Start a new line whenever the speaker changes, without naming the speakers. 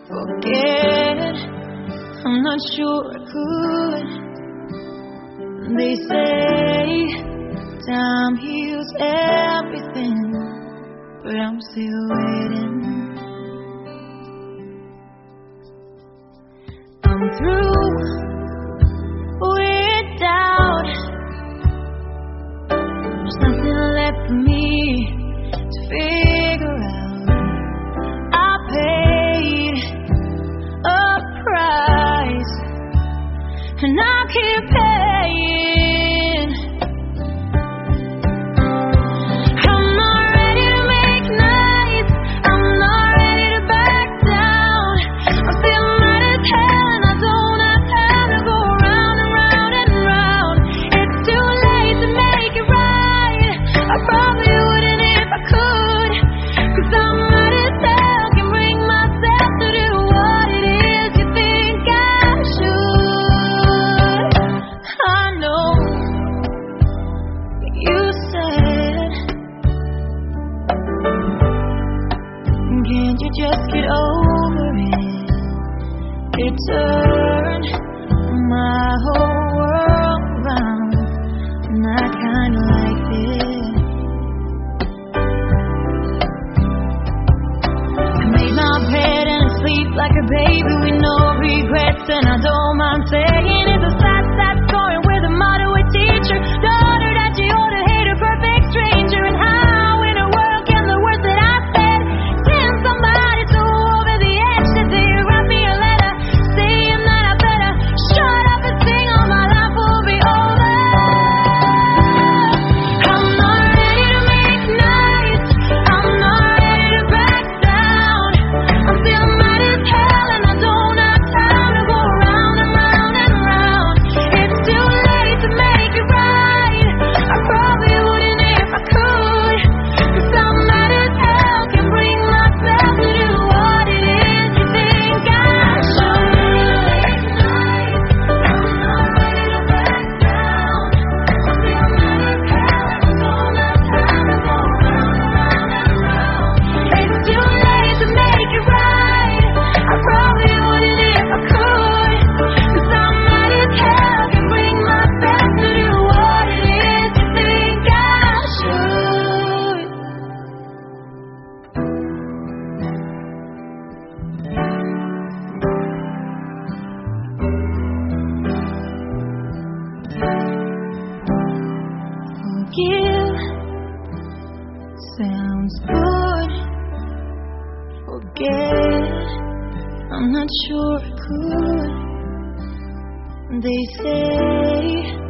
forget. I'm not sure I could. They say time heals everything, but I'm still waiting. I'm through with doubt. There's nothing left for me to figure out. I paid a price, and I keep paying. I'm not ready to make nice. I'm not ready to back down. I'm still mad as hell, and I don't have time to go round and round and round. It's too late to make it right. I probably wouldn't if I could, 'cause I'm mad as hell, can't bring myself to do what it is you think I should. I know you said, can't you just get over it? It turned my whole world around, and I kinda liked it. I made my bed and I sleep like a baby with no regrets, and I don't mind saying it's a sad, sad story with a motto, a teacher, daughter that you ought to hate, a perfect stranger. And how in a world can the words that I said send somebody so over the edge that they write me a letter saying that I better shut up and sing, all my life will be over. I'm not ready to make nice. I'm not ready to back down. I'm still mad as hell, and I don't have time to go round and round and round. It's too late to make it right. I probably wouldn't if I could, 'cause I'm mad as hell, can't bring myself to do what it is you think I should. I'm not ready to back down. I'm still mad as hell, and I don't have time to go round and round and round. It's too late to make it right. I probably wouldn't if I could, 'cause I'm mad as hell, can't bring myself to do what it is you think I should. Forgive sounds good. Forget, I'm not sure I could. They say